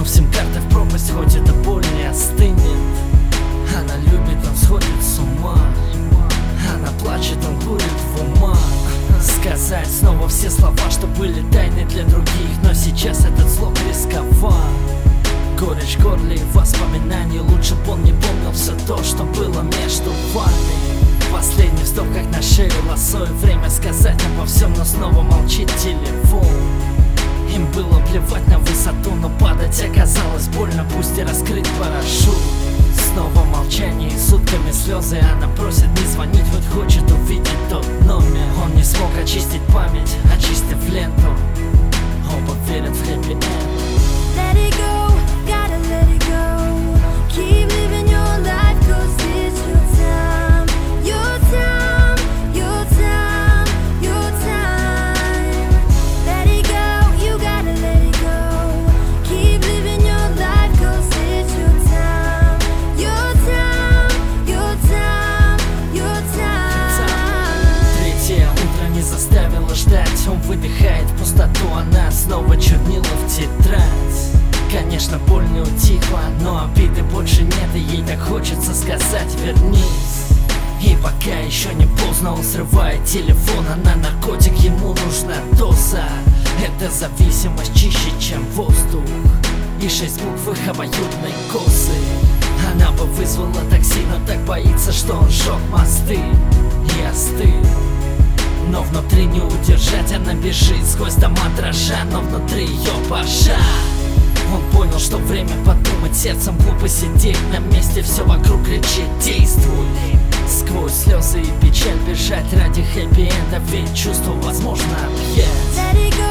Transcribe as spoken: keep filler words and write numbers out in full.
сим-карты в пропасть, хоть эта боль не остынет. Она любит, он сходит с ума. Она плачет, он курит в ума. Сказать снова все слова, что были тайны для других, но сейчас этот слог рисковал. Горечь в горле и воспоминаний, лучше б он не помнил все то, что было между вами. Последний вздох, как на шею лосо, и время сказать обо всем, но снова молчит телефон. Им было плевать на высоту, но падать оказалось больно, пусть и раскрыть парашют. Снова молчание и сутками слезы. Она просит не звонить, хоть хочет увидеть тот номер. Он не смог очистить память, очистив ленту. Оба верят в хэппи-энд. Let it go, gotta let it go. Keep living your life, cause it's your time. Your time, your time, your time. Let it go, you gotta let it go. Keep living your life, cause it's your time. Your time, your time, your time. Третье утро не заставило ждать. Он выдыхает в пустоту, она снова чернила в тетрадь. Конечно, боль не утихла, но обиды больше нет, и ей так хочется сказать вернись. И пока еще не поздно, он срывает телефон, она наркотик, ему нужна доза. Эта зависимость чище, чем воздух, и шесть букв их обоюдной косы. Она бы вызвала такси, но так боится, что он сжег мосты и остыл. Но внутри не удержать, она бежит сквозь дома дрожа, но внутри ее пожар. Он понял, что время подумать, сердцем глупо сидеть на месте, все вокруг кричит действуй. Сквозь слезы и печаль бежать ради хэппи-энда, ведь чувство возможно объять. Let it go.